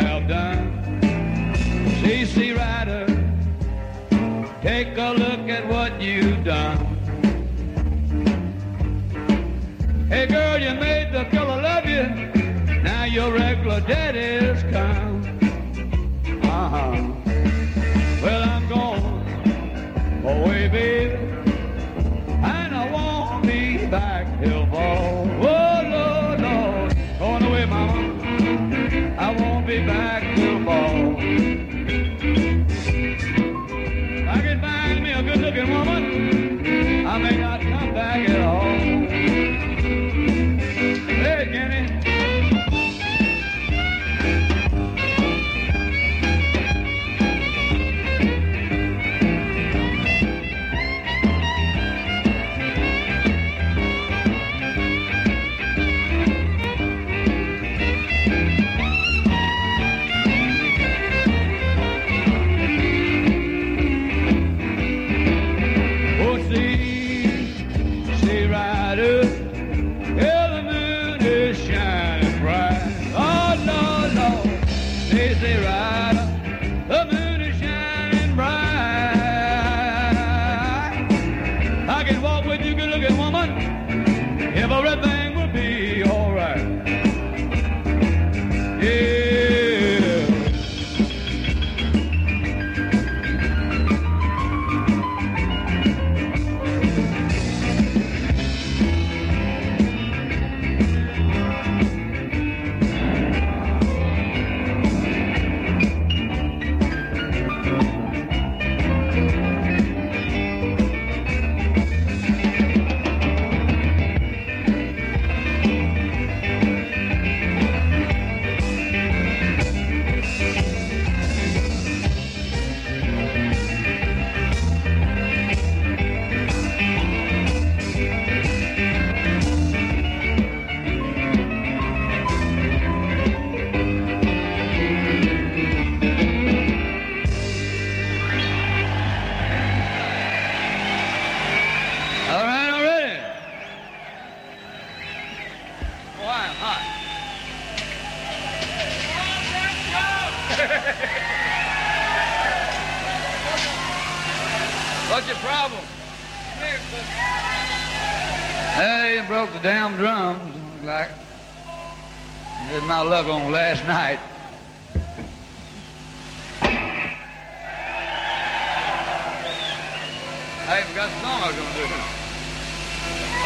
have done. C.C. Rider, take a look at what you've done. Hey girl, you made the fella love you. Now your regular daddy's come. Well, I'm going away, baby, and I won't be back till fall. Oh, Lord, Lord, going away, mama, I won't be back till fall. If I can find me a good-looking woman, I may not come back at all. Hey, Kenny. Everything will be all right. Yeah. What's your problem? Hey, you broke the damn drums. Like, did my luck on last night. I even got the song I was gonna do.